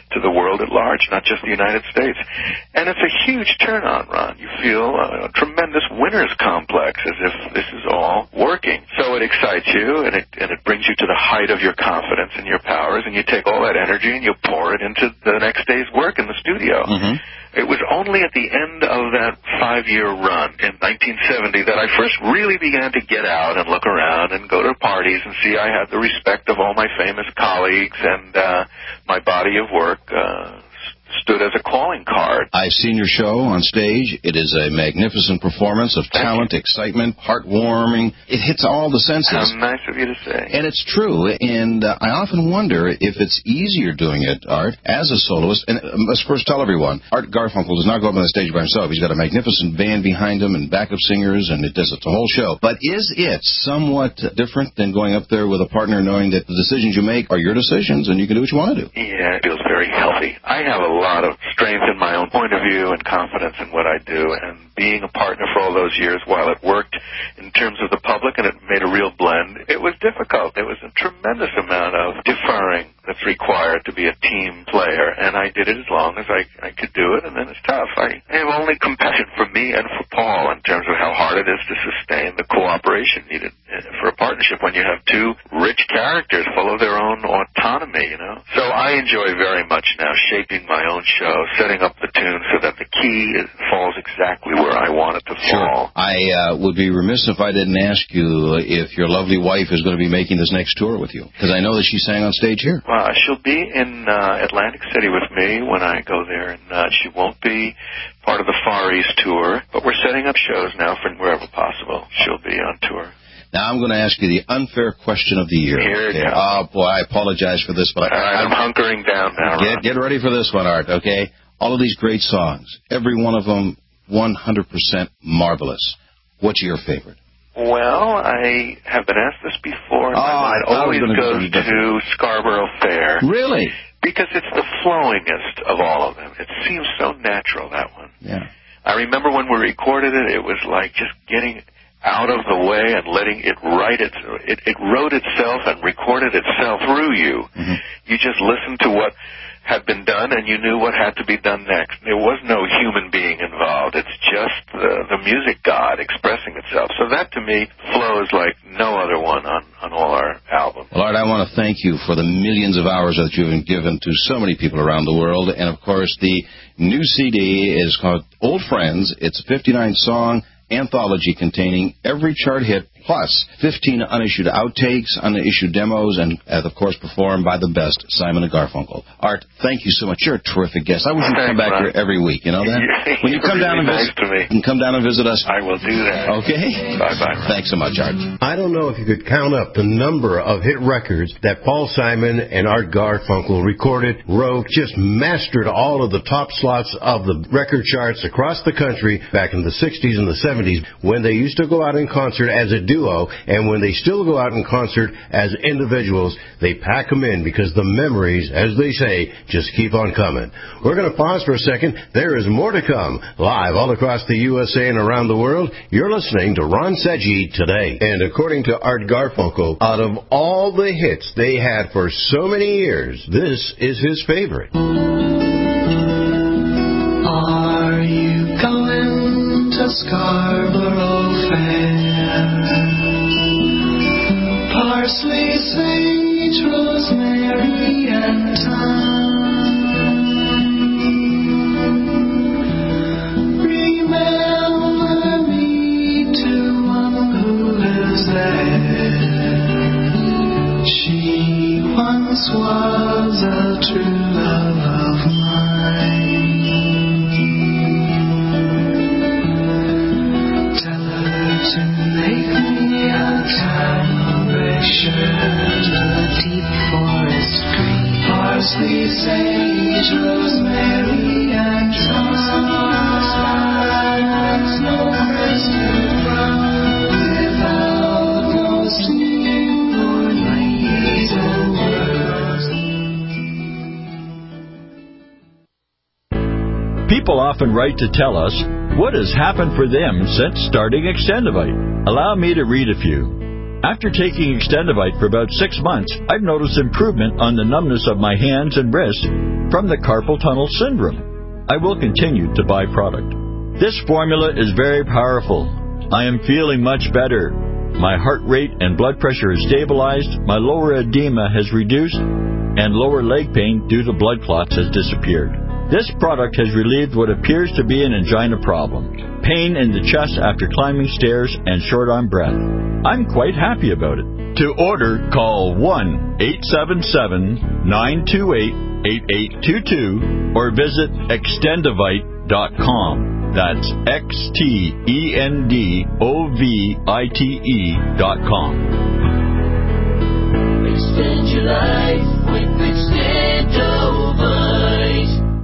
to the world at large, not just the United States. And it's a huge turn-on, Ron. You feel a tremendous winner's complex, as if this is all working. So it excites you, and it, and it brings you to the height of your confidence and your powers, and you take all that energy and you pour it into the next day's work in the studio. Mm-hmm. It was only at the end of that five-year run in nineteen seventy that I first really began to get out and look around and go to parties and see I had the respect of all my famous colleagues, and uh, my body of work uh, stood as a calling card. I've seen your show on stage. It is a magnificent performance of talent, excitement, heartwarming. It hits all the senses. How nice of you to say. And it's true, and uh, I often wonder if it's easier doing it, Art, as a soloist. And uh, let's first tell everyone, Art Garfunkel does not go up on the stage by himself. He's got a magnificent band behind him and backup singers, and it does it's a whole show. But is it somewhat different than going up there with a partner, knowing that the decisions you make are your decisions and you can do what you want to do? Yeah, it feels very healthy. I have a lot of strength in my own point of view and confidence in what I do, and being a partner for all those years, while it worked in terms of the public and it made a real blend, it was difficult. There was a tremendous amount of deferring that's required to be a team player, and I did it as long as I, I could do it, and then it's tough. I have only compassion for me and for Paul in terms of how hard it is to sustain the cooperation needed for a partnership when you have two rich characters full of their own autonomy, you know. So I enjoy very much now shaping my own show, setting up the tune so that the key is, falls exactly where I want it to fall. Sure. I uh, would be remiss if I didn't ask you if your lovely wife is going to be making this next tour with you, because I know that she sang on stage here. Well, Uh, she'll be in uh, Atlantic City with me when I go there, and uh, she won't be part of the Far East tour, but we're setting up shows now for wherever possible. She'll be on tour. Now I'm going to ask you the unfair question of the year. Here it okay. comes. Oh, boy, I apologize for this, but All right, I'm, I'm hunkering down now. Get, get ready for this one, Art, okay? All of these great songs, every one of them one hundred percent marvelous. What's your favorite? Well, I have been asked this before, and oh, my mind always goes be to Scarborough Fair. Really? Because it's the flowingest of all of them. It seems so natural, that one. Yeah. I remember when we recorded it, it was like just getting out of the way and letting it write it. It, it wrote itself and recorded itself through you. Mm-hmm. You just listened to what had been done, and you knew what had to be done next. There was no human being involved. It's just the, the music god expressing itself. So that, to me, flows like no other one on, on all our albums. Well, Art, I want to thank you for the millions of hours that you've given to so many people around the world. And, of course, the new C D is called Old Friends. It's a fifty-nine song anthology containing every chart hit plus fifteen unissued outtakes, unissued demos, and, uh, of course, performed by the best, Simon and Garfunkel. Art, thank you so much. You're a terrific guest. I wish you'd come back Ron. here every week. You know that? When you come really down and nice visit, to me. you can come down and visit us. I will do that. Okay? Bye-bye. Thanks so much, Art. I don't know if you could count up the number of hit records that Paul Simon and Art Garfunkel recorded, wrote, just mastered all of the top slots of the record charts across the country back in the sixties and the seventies when they used to go out in concert as a duo, and when they still go out in concert as individuals, they pack them in because the memories, as they say, just keep on coming. We're going to pause for a second. There is more to come. Live all across the U S A and around the world, you're listening to Ron Seggi Today. And according to Art Garfunkel, out of all the hits they had for so many years, this is his favorite. Are you going to Scarborough Fair? Parsley, sage, rosemary, and thyme. Remember me to one who lives there. She once was a true love of mine. Tell her to make me a celebration, a deep forest green, parsley, sage, rosemary, and thyme. No crystal brown without no singing or ladies and words. People often write to tell us what has happened for them since starting Extendivite. Allow me to read a few. After taking Extendivite for about six months, I've noticed improvement on the numbness of my hands and wrists, from the carpal tunnel syndrome. I will continue to buy product. This formula is very powerful. I am feeling much better. My heart rate and blood pressure is stabilized, my lower edema has reduced, and lower leg pain due to blood clots has disappeared. This product has relieved what appears to be an angina problem, pain in the chest after climbing stairs, and short on breath. I'm quite happy about it. To order, call one eight seven seven, nine two eight, eight eight two two or visit extendovite dot com. That's X T E N D O V I T E dot com. Extend your life with Extendovite.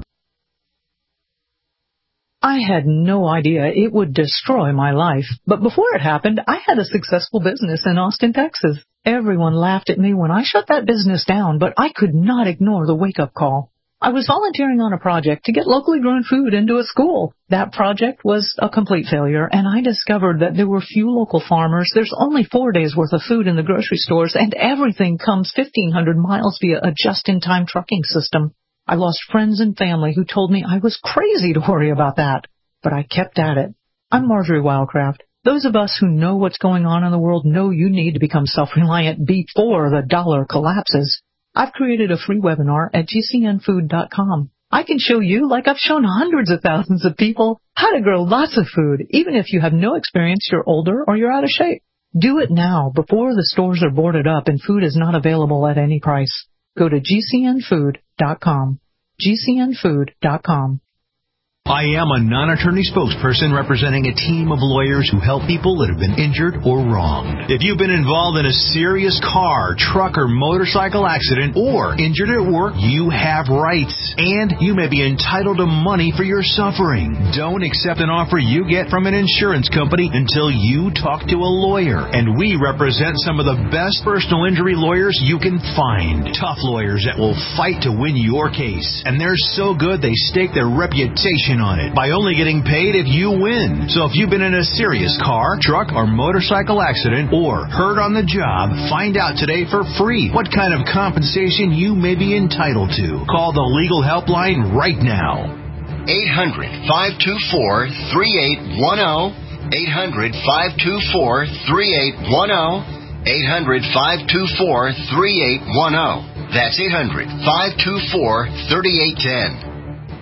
I had no idea it would destroy my life, but before it happened, I had a successful business in Austin, Texas. Everyone laughed at me when I shut that business down, but I could not ignore the wake-up call. I was volunteering on a project to get locally grown food into a school. That project was a complete failure, and I discovered that there were few local farmers, there's only four days' worth of food in the grocery stores, and everything comes fifteen hundred miles via a just-in-time trucking system. I lost friends and family who told me I was crazy to worry about that, but I kept at it. I'm Marjorie Wildcraft. Those of us who know what's going on in the world know you need to become self-reliant before the dollar collapses. I've created a free webinar at G C N food dot com. I can show you, like I've shown hundreds of thousands of people, how to grow lots of food, even if you have no experience, you're older, or you're out of shape. Do it now, before the stores are boarded up and food is not available at any price. Go to G C N food dot com. G C N food dot com. I am a non-attorney spokesperson representing a team of lawyers who help people that have been injured or wronged. If you've been involved in a serious car, truck, or motorcycle accident or injured at work, you have rights, and you may be entitled to money for your suffering. Don't accept an offer you get from an insurance company until you talk to a lawyer, and we represent some of the best personal injury lawyers you can find. Tough lawyers that will fight to win your case, and they're so good they stake their reputation on it by only getting paid if you win. So if you've been in a serious car, truck, or motorcycle accident or hurt on the job, find out today for free what kind of compensation you may be entitled to. Call the legal helpline right now. eight hundred, five two four, three eight one zero. eight hundred, five two four, three eight one zero. eight hundred, five two four, three eight one zero. That's eight hundred, five two four, three eight one zero.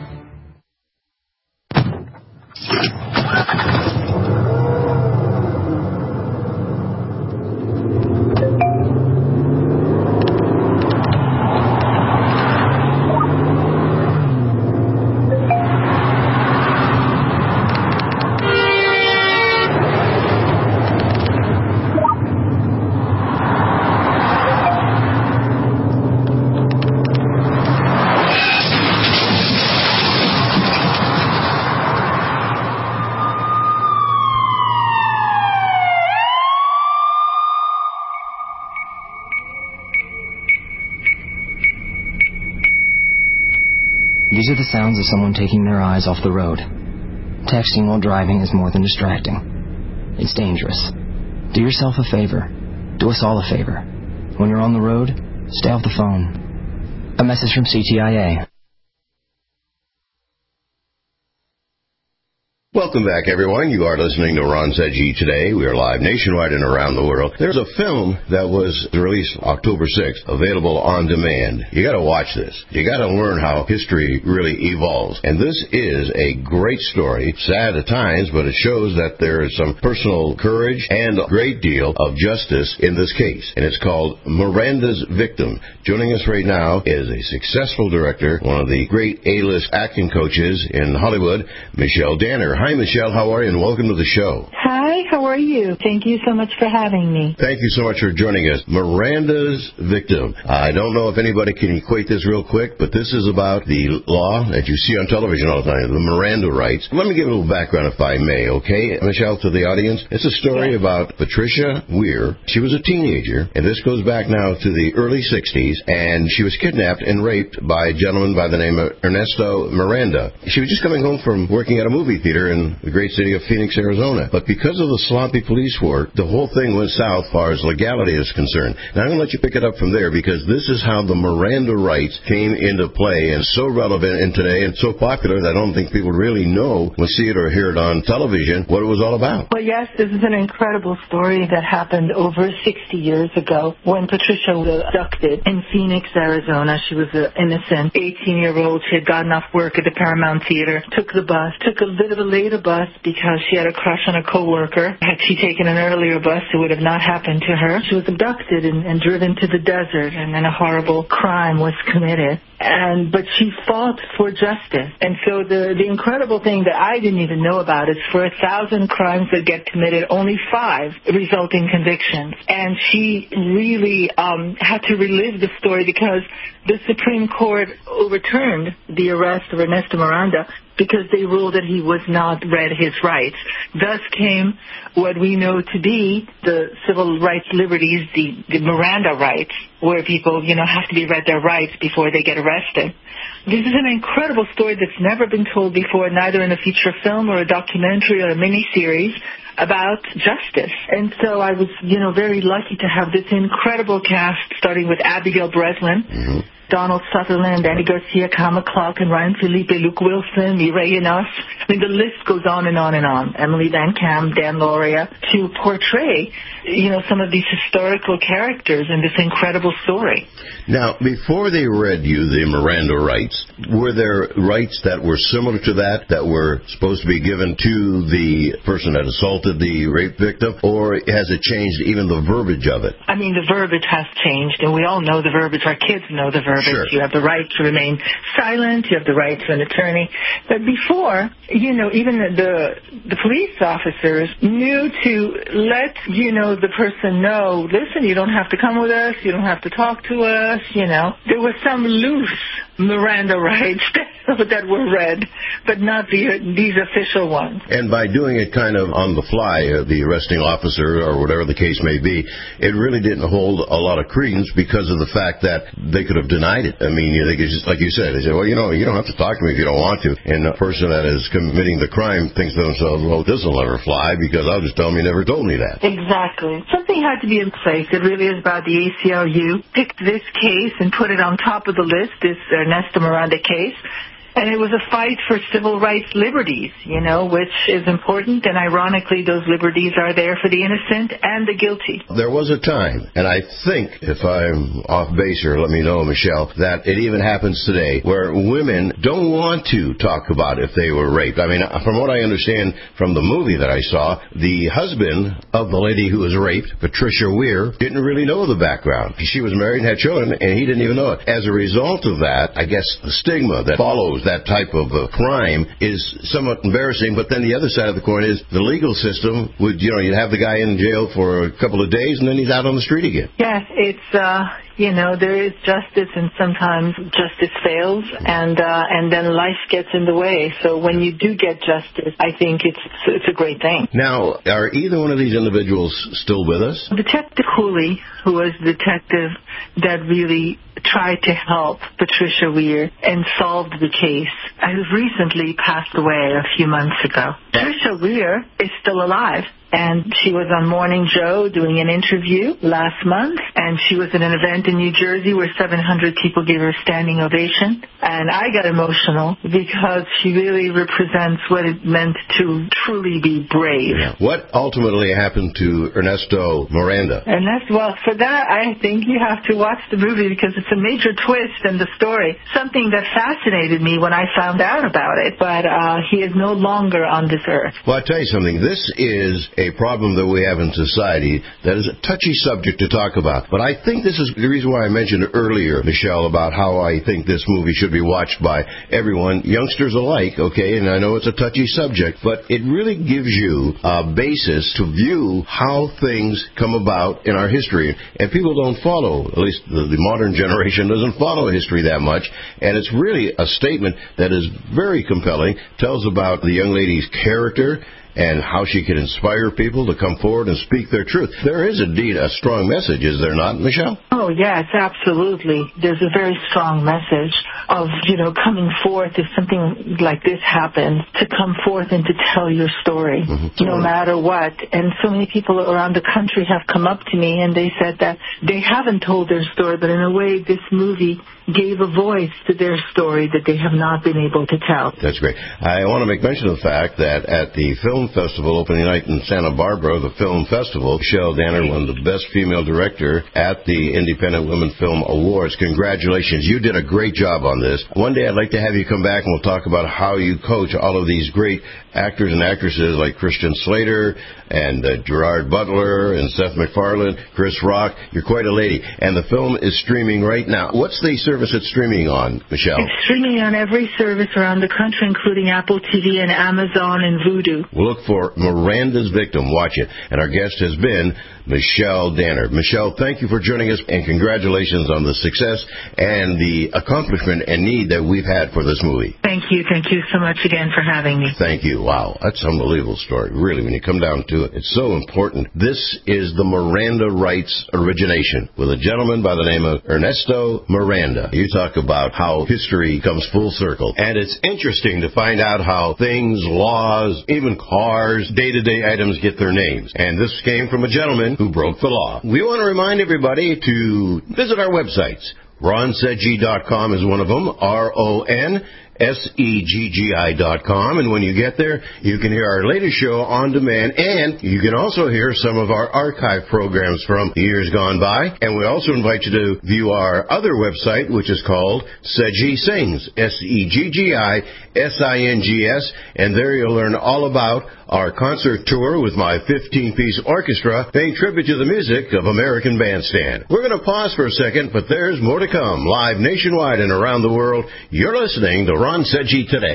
These are the sounds of someone taking their eyes off the road. Texting while driving is more than distracting. It's dangerous. Do yourself a favor. Do us all a favor. When you're on the road, stay off the phone. A message from C T I A. Welcome back, everyone. You are listening to Ron Seggi Today. We are live nationwide and around the world. There's a film that was released October sixth, available on demand. You got to watch this. You got to learn how history really evolves. And this is a great story, sad at times, but it shows that there is some personal courage and a great deal of justice in this case. And it's called Miranda's Victim. Joining us right now is a successful director, one of the great A-list acting coaches in Hollywood, Michelle Danner. Hi, Michelle. How are you? And welcome to the show. Hi. How are you? Thank you so much for having me. Thank you so much for joining us. Miranda's Victim. I don't know if anybody can equate this real quick, but this is about the law that you see on television all the time, the Miranda rights. Let me give a little background, if I may, okay, Michelle, to the audience. It's a story yes. about Patricia Weir. She was a teenager, and this goes back now to the early sixties, and she was kidnapped and raped by a gentleman by the name of Ernesto Miranda. She was just coming home from working at a movie theater in the great city of Phoenix, Arizona. But because of the slide sloppy police work, the whole thing went south as far as legality is concerned. Now, I'm going to let you pick it up from there, because this is how the Miranda rights came into play, and so relevant in today and so popular that I don't think people really know when see it or hear it on television what it was all about. Well, yes, this is an incredible story that happened over sixty years ago when Patricia was abducted in Phoenix, Arizona. She was an innocent eighteen-year-old. She had gotten off work at the Paramount Theater, took the bus, took a bit of a later bus because she had a crush on a coworker. Had she taken an earlier bus, it would have not happened to her. She was abducted and, and driven to the desert, and then a horrible crime was committed. And but she fought for justice. And so the, the incredible thing that I didn't even know about is for a thousand crimes that get committed, only five result in convictions. And she really um, had to relive the story because the Supreme Court overturned the arrest of Ernesto Miranda because they ruled that he was not read his rights. Thus came what we know to be the civil rights liberties, the, the Miranda rights, where people, you know, have to be read their rights before they get arrested. This is an incredible story that's never been told before, neither in a feature film or a documentary or a miniseries about justice. And so I was, you know, very lucky to have this incredible cast, starting with Abigail Breslin, mm-hmm. Donald Sutherland, Andy Garcia, Kama Clark, and Ryan Felipe, Luke Wilson, Mireille Enos. I mean, the list goes on and on and on. Emily Van Camp, Dan Lauria, to portray, you know, some of these historical characters in this incredible story. Now, before they read you the Miranda rights, were there rights that were similar to that, that were supposed to be given to the person that assaulted the rape victim, or has it changed even the verbiage of it? I mean, the verbiage has changed, and we all know the verbiage. Our kids know the verbiage. Sure. You have the right to remain silent. You have the right to an attorney. But before, you know, even the the police officers knew to let, you know, the person know, listen, you don't have to come with us. You don't have to talk to us. You know, there were some loose Miranda rights that were read, but not the, these official ones. And by doing it kind of on the fly, uh, the arresting officer or whatever the case may be, it really didn't hold a lot of credence because of the fact that they could have denied it. I mean, you think it's just like you said, they say, well, you know, you don't have to talk to me if you don't want to. And the person that is committing the crime thinks to themselves, well, this will never fly because I'll just tell them you never told me that. Exactly. Something had to be in place. It really is about the A C L U. Picked this case and put it on top of the list, this Ernesto Miranda case. And it was a fight for civil rights liberties, you know, which is important. And ironically, those liberties are there for the innocent and the guilty. There was a time, and I think, if I'm off base here, let me know, Michelle, that it even happens today where women don't want to talk about if they were raped. I mean, from what I understand from the movie that I saw, the husband of the lady who was raped, Patricia Weir, didn't really know the background. She was married and had children, and he didn't even know it. As a result of that, I guess the stigma that follows that type of uh, crime is somewhat embarrassing, but then the other side of the coin is the legal system would, you know, you'd have the guy in jail for a couple of days and then he's out on the street again. Yes, it's, uh, you know, there is justice and sometimes justice fails and, uh, and then life gets in the way. So when you do get justice, I think it's, it's a great thing. Now, are either one of these individuals still with us? Detective Cooley, who was the detective that really tried to help Patricia Weir and solved the case, has recently passed away a few months ago. Patricia Weir is still alive. And she was on Morning Joe doing an interview last month, and she was at an event in New Jersey where seven hundred people gave her a standing ovation. And I got emotional because she really represents what it meant to truly be brave. Yeah. What ultimately happened to Ernesto Miranda? Ernesto, well, for that, I think you have to watch the movie because it's a major twist in the story. Something that fascinated me when I found out about it. But uh, he is no longer on this earth. Well, I'll tell you something. This is a problem that we have in society that is a touchy subject to talk about. But I think this is the reason why I mentioned earlier, Michelle, about how I think this movie should be watched by everyone, youngsters alike, okay, and I know it's a touchy subject, but it really gives you a basis to view how things come about in our history. And people don't follow, at least the, the modern generation doesn't follow history that much, and it's really a statement that is very compelling, tells about the young lady's character, and how she can inspire people to come forward and speak their truth. There is indeed a strong message, is there not, Michelle? Oh, yes, absolutely. There's a very strong message of, you know, coming forth if something like this happens, to come forth and to tell your story, mm-hmm. no matter what. And so many people around the country have come up to me and they said that they haven't told their story, but in a way this movie gave a voice to their story that they have not been able to tell. That's great. I want to make mention of the fact that at the film festival opening night in Santa Barbara, the film festival, Michelle Danner won the Best Female Director at the Independent Women Film Awards. Congratulations. You did a great job on this. One day I'd like to have you come back and we'll talk about how you coach all of these great actors and actresses like Christian Slater and uh, Gerard Butler and Seth MacFarlane, Chris Rock. You're quite a lady. And the film is streaming right now. What's the service it's streaming on, Michelle? It's streaming on every service around the country, including Apple T V and Amazon and Vudu. We'll look for Miranda's Victim. Watch it. And our guest has been Michelle Danner. Michelle, thank you for joining us, and congratulations on the success and the accomplishment and need that we've had for this movie. Thank you. Thank you so much again for having me. Thank you. Wow, that's an unbelievable story. Really, when you come down to it, it's so important. This is the Miranda Rights origination with a gentleman by the name of Ernesto Miranda. You talk about how history comes full circle. And it's interesting to find out how things, laws, even cars, day-to-day items get their names. And this came from a gentleman who broke the law. We want to remind everybody to visit our websites. ron seggi dot com is one of them, R O N S E G G I dot com, and when you get there, you can hear our latest show on demand, and you can also hear some of our archive programs from years gone by, and we also invite you to view our other website, which is called Seggi Sings, S E G G I S I N G S, and there you'll learn all about our concert tour with my fifteen-piece orchestra, paying tribute to the music of American Bandstand. We're going to pause for a second, but there's more to come, live nationwide and around the world. You're listening to Ron Seggi Today.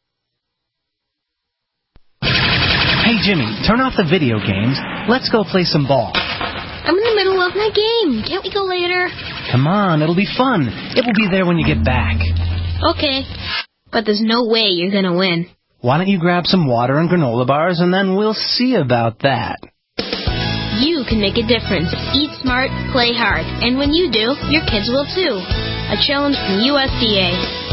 Hey, Jimmy, turn off the video games. Let's go play some ball. I'm in the middle of my game. Can't we go later? Come on, it'll be fun. It will be there when you get back. Okay, but there's no way you're going to win. Why don't you grab some water and granola bars, and then we'll see about that. You can make a difference. Eat smart, play hard. And when you do, your kids will too. A challenge from U S D A.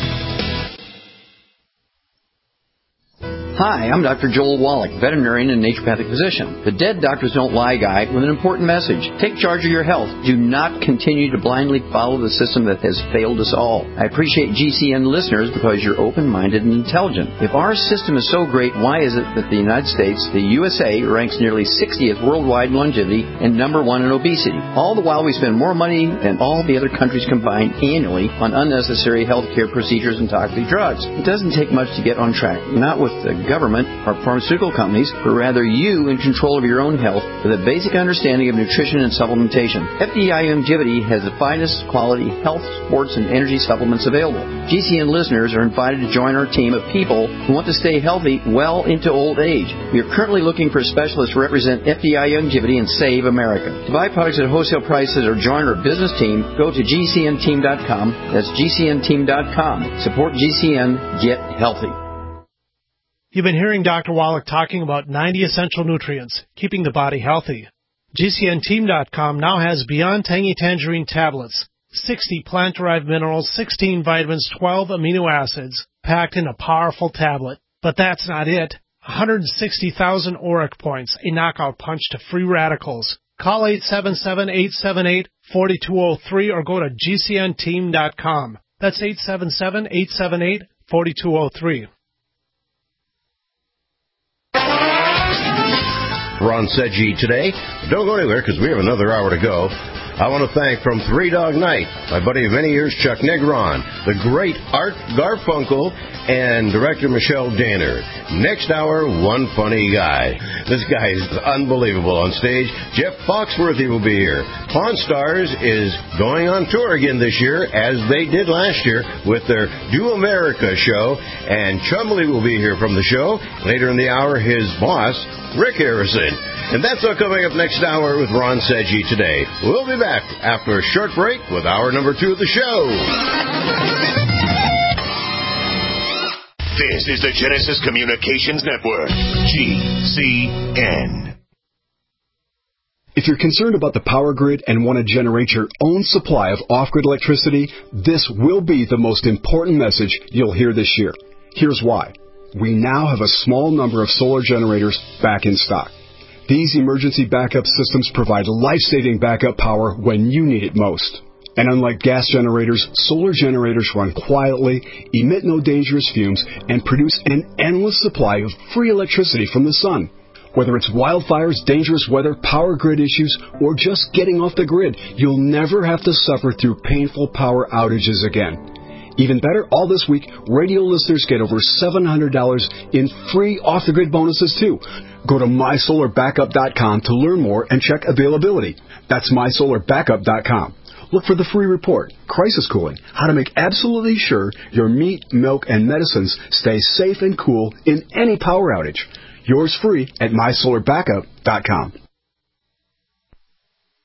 Hi, I'm Doctor Joel Wallach, veterinarian and naturopathic physician. The Dead Doctors Don't Lie guide with an important message. Take charge of your health. Do not continue to blindly follow the system that has failed us all. I appreciate G C N listeners because you're open-minded and intelligent. If our system is so great, why is it that the United States, the U S A, ranks nearly sixtieth worldwide in longevity and number one in obesity? All the while we spend more money than all the other countries combined annually on unnecessary health care procedures and toxic drugs. It doesn't take much to get on track. Not with the government or pharmaceutical companies, but rather you in control of your own health with a basic understanding of nutrition and supplementation. F D I Longevity has the finest quality health, sports, and energy supplements available. G C N listeners are invited to join our team of people who want to stay healthy well into old age. We are currently looking for specialists to represent F D I Longevity and Save America. To buy products at wholesale prices or join our business team, go to G C N team dot com. That's G C N team dot com. Support G C N. Get healthy. You've been hearing Doctor Wallach talking about ninety essential nutrients, keeping the body healthy. G C N team dot com now has Beyond Tangy Tangerine tablets, sixty plant-derived minerals, sixteen vitamins, twelve amino acids, packed in a powerful tablet. But that's not it. one hundred sixty thousand auric points, a knockout punch to free radicals. Call eight seven seven, eight seven eight, four two zero three or go to G C N team dot com. That's eight seven seven, eight seven eight, four two zero three. Ron Seggi today. Don't go anywhere because we have another hour to go. I want to thank from Three Dog Night, my buddy of many years, Chuck Negron, the great Art Garfunkel, and director Michelle Danner. Next hour, one funny guy. This guy is unbelievable on stage. Jeff Foxworthy will be here. Pawn Stars is going on tour again this year, as they did last year with their Do America show, and Chumley will be here from the show. Later in the hour, his boss, Rick Harrison. And that's all coming up next hour with Ron Seggi today. We'll be back after a short break with hour number two of the show. This is the Genesis Communications Network, G C N. If you're concerned about the power grid and want to generate your own supply of off-grid electricity, this will be the most important message you'll hear this year. Here's why. We now have a small number of solar generators back in stock. These emergency backup systems provide life-saving backup power when you need it most. And unlike gas generators, solar generators run quietly, emit no dangerous fumes, and produce an endless supply of free electricity from the sun. Whether it's wildfires, dangerous weather, power grid issues, or just getting off the grid, you'll never have to suffer through painful power outages again. Even better, all this week, radio listeners get over seven hundred dollars in free off-the-grid bonuses, too. Go to my solar backup dot com to learn more and check availability. That's my solar backup dot com. Look for the free report, Crisis Cooling, how to make absolutely sure your meat, milk, and medicines stay safe and cool in any power outage. Yours free at my solar backup dot com.